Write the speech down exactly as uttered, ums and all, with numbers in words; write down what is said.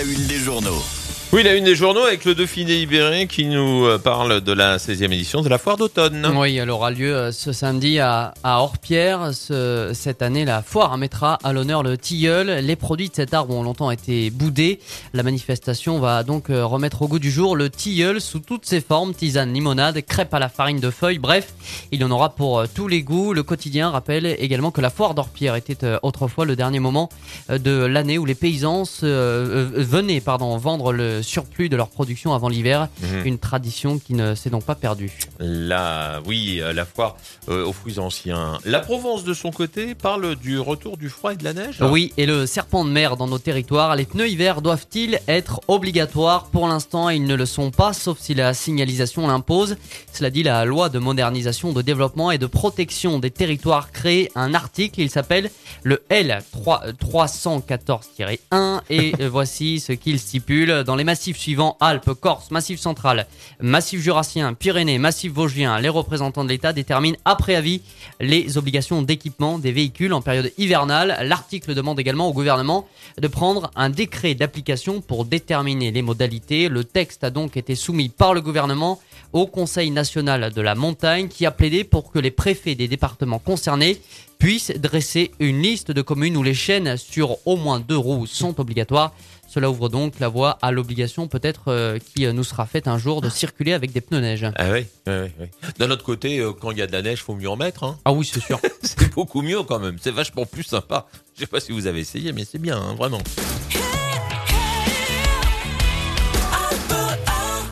une des journaux. Oui, la une des journaux avec le Dauphiné Libéré qui nous parle de la seizième édition de la foire d'automne. Oui, elle aura lieu ce samedi à, à Orpierre. Ce, cette année, la foire mettra à l'honneur le tilleul. Les produits de cet arbre ont longtemps été boudés. La manifestation va donc remettre au goût du jour le tilleul sous toutes ses formes, tisane, limonade, crêpes à la farine de feuilles. Bref, il y en aura pour tous les goûts. Le quotidien rappelle également que la foire d'Orpierre était autrefois le dernier moment de l'année où les paysans se, euh, venaient pardon, vendre le surplus de leur production avant l'hiver, mmh. Une tradition qui ne s'est donc pas perdue. Là, oui, la foire euh, aux fruits anciens. La Provence, de son côté, parle du retour du froid et de la neige. Oui, et le serpent de mer dans nos territoires. Les pneus hiver doivent-ils être obligatoires ? Pour l'instant, ils ne le sont pas, sauf si la signalisation l'impose. Cela dit, la loi de modernisation, de développement et de protection des territoires crée un article. Il s'appelle le L trois cent quatorze tiret un et voici ce qu'il stipule. Dans les massifs suivants, Alpes, Corse, Massif central, Massif jurassien, Pyrénées, Massif vosgien, les représentants de l'État déterminent après avis les obligations d'équipement des véhicules en période hivernale. L'article demande également au gouvernement de prendre un décret d'application pour déterminer les modalités. Le texte a donc été soumis par le gouvernement au Conseil national de la montagne qui a plaidé pour que les préfets des départements concernés puissent dresser une liste de communes où les chaînes sur au moins deux roues sont obligatoires. Cela ouvre donc la voie à l'obligation peut-être euh, qui nous sera faite un jour de circuler avec des pneus neige. Ah oui, oui, oui. D'un autre côté, euh, quand il y a de la neige, il faut mieux en mettre. Hein. Ah oui, c'est sûr. C'est beaucoup mieux quand même. C'est vachement plus sympa. Je ne sais pas si vous avez essayé, mais c'est bien, hein, vraiment.